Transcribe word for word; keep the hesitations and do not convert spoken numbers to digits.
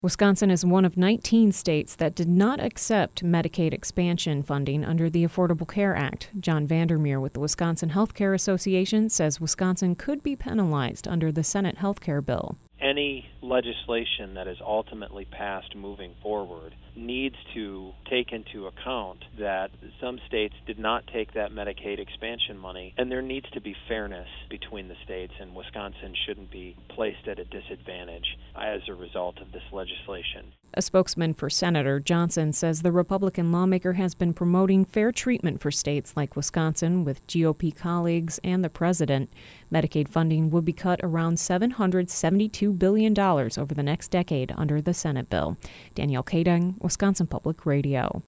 Wisconsin is one of nineteen states that did not accept Medicaid expansion funding under the Affordable Care Act. John Vandermeer with the Wisconsin Healthcare Association says Wisconsin could be penalized under the Senate health care bill. Any legislation that is ultimately passed moving forward needs to take into account that some states did not take that Medicaid expansion money, and there needs to be fairness between the states, and Wisconsin shouldn't be placed at a disadvantage as a result of this legislation. A spokesman for Senator Johnson says the Republican lawmaker has been promoting fair treatment for states like Wisconsin with G O P colleagues and the president. Medicaid funding would be cut around seven hundred seventy-two billion dollars over the next decade under the Senate bill. Danielle Kading, Wisconsin Public Radio.